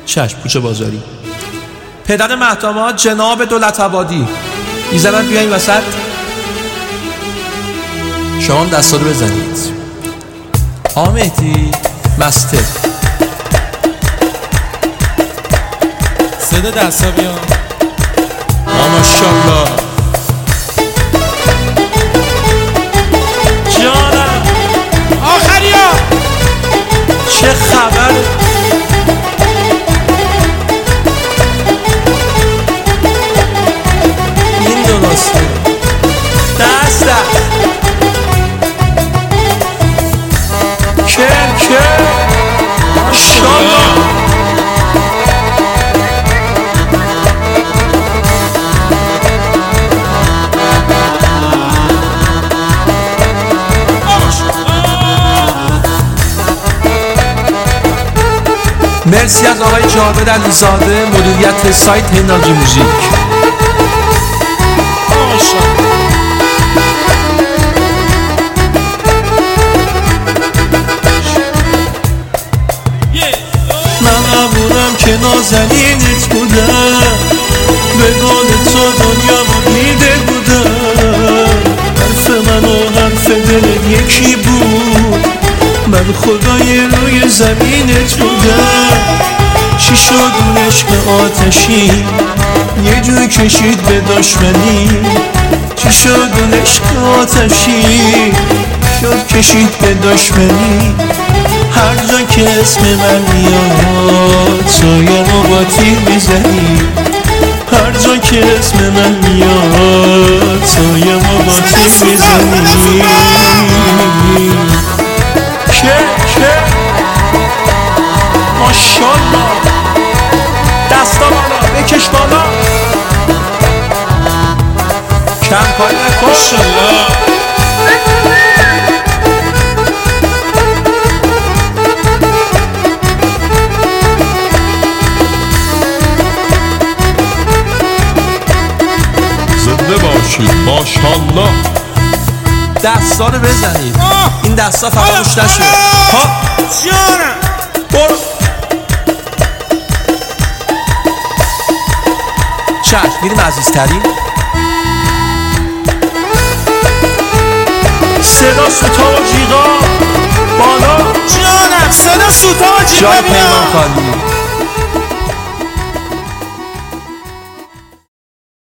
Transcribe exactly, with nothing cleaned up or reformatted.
چشم کوچه بازاری. پدر محتمات جناب دولت‌آبادی میزنن بیاین وسط. شما هم دستا رو بزنید. آقا مهدی مسته صدا دستا بیا. ماشاءالله جانم. آخریا چه خبر؟ این درسته. دست دست کل کل ماشاءالله. مرسی از آقای جاوید علیزاده مدیریت سایت هنداجی موزیک. من نبودم که نازنینت بودم، به قول تو دنیا رو دیده بودم. حرف من و حرف دلت یکی بود، من خدای روی زمینت بودم. چی شد اون عشق آتشی یه جوی کشید به دشمنی؟ چی شد اون عشق آتشی شد کشید به دشمنی؟ هر جا که اسم من میاد سایه‌مو با تیر میزنی. هر جا که اسم من میاد سایه‌مو با تیر میزنی. که که ماشاءالله. دستا بالا بکش بالا. کم کاری نکن. ماشاءالله. زنده باشید ماشاءالله. دستا رو بزنید. این دستا فراموش نشه. ها جانم برو. چشم میریم عزیزترین. صدا سوتا و جیغا بالا. جانم صدا سوتا و جیغا جای بیا. پیمان خالی.